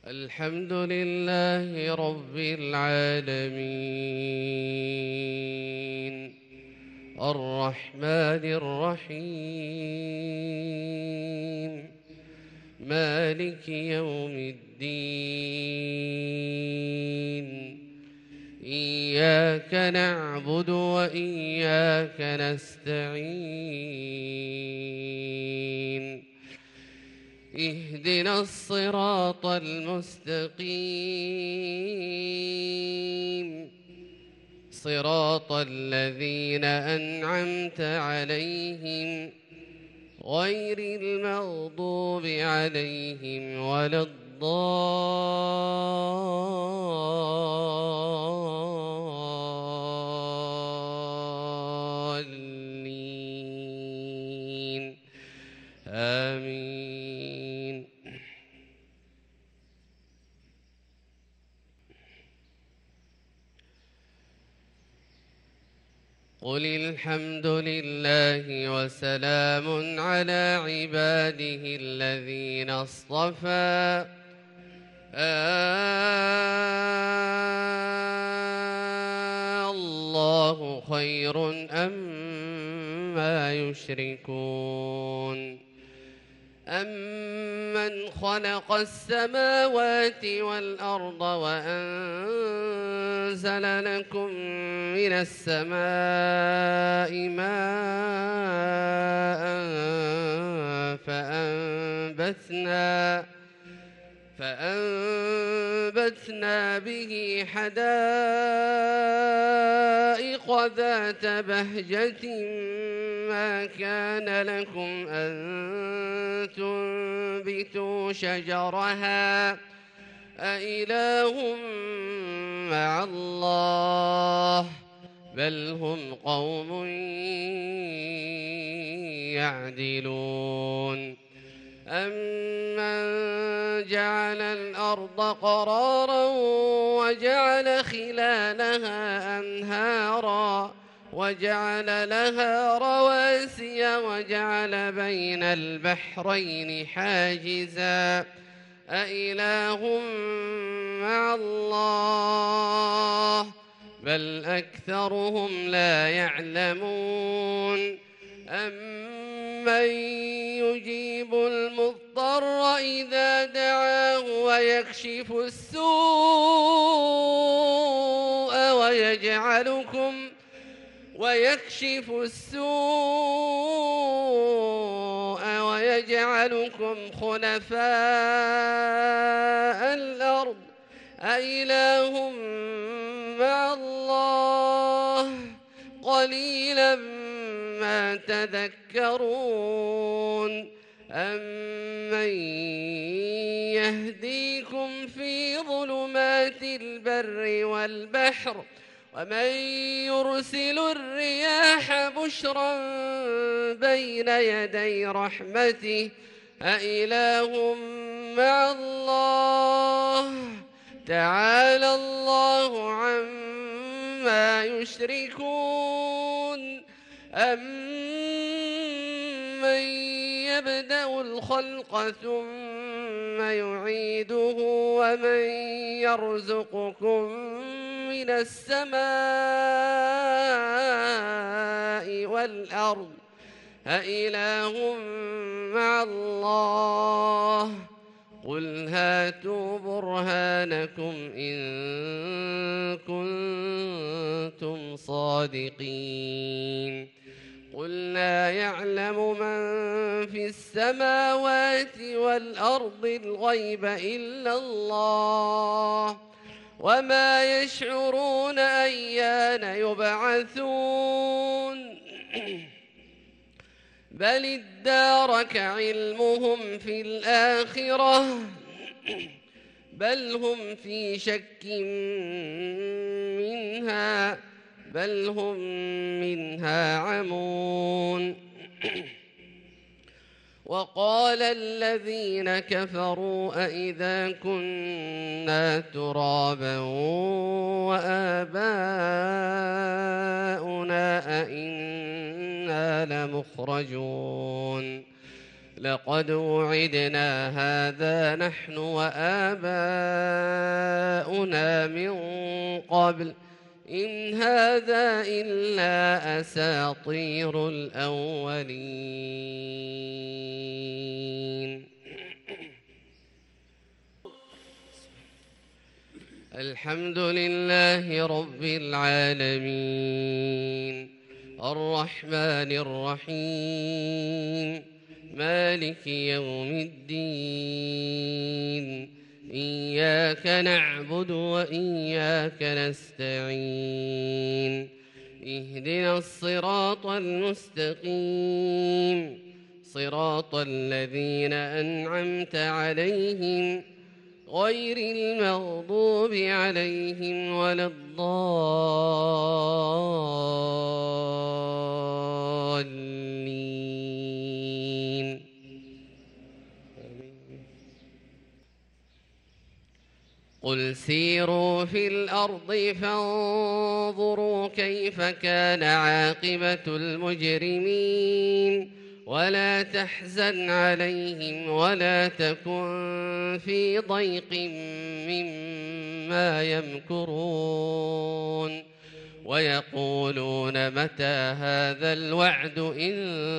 الحمد لله رب العالمين الرحمن الرحيم مالك يوم الدين إياك نعبد وإياك نستعين اهدنا الصراط المستقيم صراط الذين أنعمت عليهم غير المغضوب عليهم ولا الضالين آمين. قل الحمد لله وسلام على عباده الذين اصطفى الله خير أما يشركون أمن خلق السماوات والأرض وأنزل لكم من السماء ماء فأنبتنا به حدائق ذات بهجة ما كان لكم أن تنبتوا شجرها أإله مع الله بل هم قوم يعدلون أمن جعل الأرض قرارا وجعل خلالها أنهارا وجعل لها رواسي وجعل بين البحرين حاجزا أإله مع الله بل أكثرهم لا يعلمون أمن يجيب المضطر إذا دعاه ويكشف السوء ويجعلكم خلفاء الأرض أإله مع الله قليلا ما تذكرون أمن يهديكم في ظلمات البر والبحر ومن يرسل الرياح بشرا بين يدي رحمته أإله مع الله تعالى الله عما يشركون أمن يبدأ الخلق ثم يعيده ومن يرزقكم من السماء والأرض أإله مع الله قل هاتوا برهانكم إن كنتم صادقين قل لا يعلم من في السماوات والأرض الغيب إلا الله وما يشعرون أيان يبعثون بل ادارك علمهم في الآخرة بل هم في شك منها بل هم منها عمون وقال الذين كفروا أئذا كنا ترابا وآباؤنا أئنا لمخرجون لقد وعدنا هذا نحن وآباؤنا من قبل إن هذا إلا أساطير الأولين. الحمد لله رب العالمين الرحمن الرحيم مالك يوم الدين إياك نعبد وإياك نستعين اهدنا الصراط المستقيم صراط الذين أنعمت عليهم غير المغضوب عليهم ولا الضالين. قل سيروا في الأرض فانظروا كيف كان عاقبة المجرمين ولا تحزن عليهم ولا تكن في ضيق مما يمكرون ويقولون متى هذا الوعد إن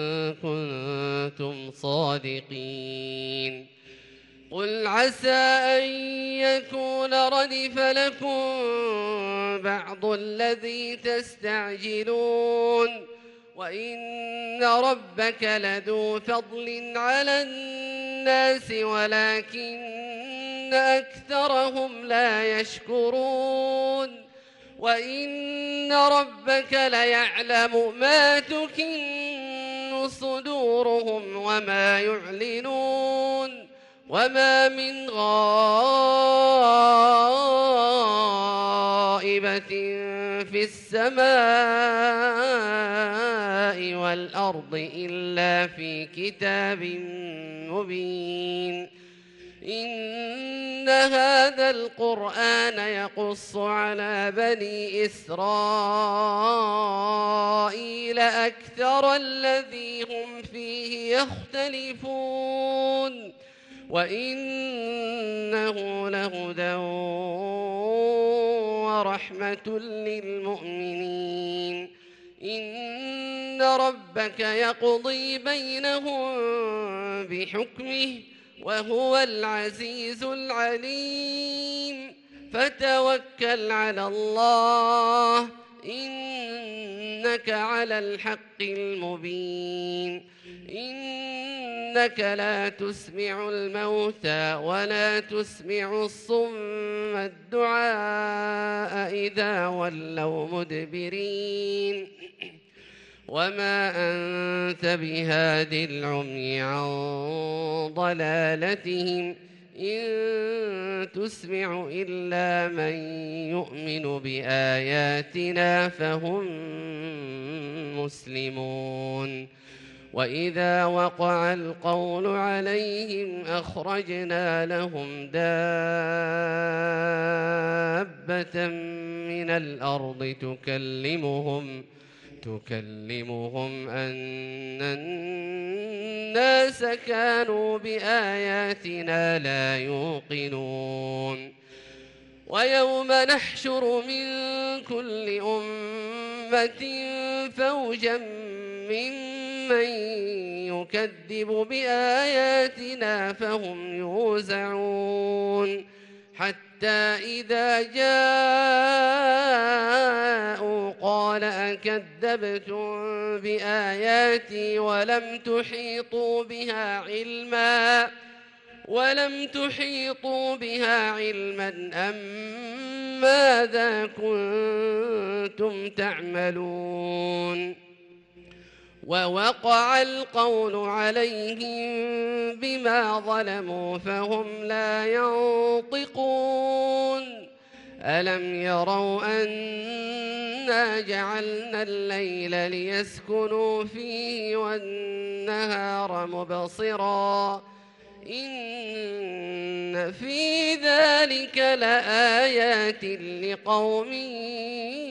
كنتم صادقين قل عسى أن يكون ردف لكم بعض الذي تستعجلون وإن ربك لذو فضل على الناس ولكن أكثرهم لا يشكرون وإن ربك ليعلم ما تكن صدورهم وما يعلنون وما من غائبة في السماء والأرض إلا في كتاب مبين إن هذا القرآن يقص على بني إسرائيل أكثر الذي هم فيه يختلفون وإنه لهدى ورحمة للمؤمنين إن ربك يقضي بينهم بحكمه وهو العزيز العليم فتوكل على الله إنك على الحق المبين إنك لا تسمع الموتى ولا تسمع الصم الدعاء إذا ولوا مدبرين وما أنت بهاد العمي عن ضلالتهم إن تسمع إلا من يؤمن بآياتنا فهم مسلمون وإذا وقع القول عليهم أخرجنا لهم دابة من الأرض تكلمهم أن الناس كانوا بآياتنا لا يوقنون ويوم نحشر من كل أمة فوجا ممن يكذب بآياتنا فهم يوزعون حتى إذا جاءوا قال أكذبتم بآياتي ولم تحيطوا بها علما أم ماذا كنتم تعملون ووقع القول عليهم بما ظلموا فهم لا ينطقون ألم يروا أنا جعلنا الليل ليسكنوا فيه والنهار مبصرا إن في ذلك لآيات لقوم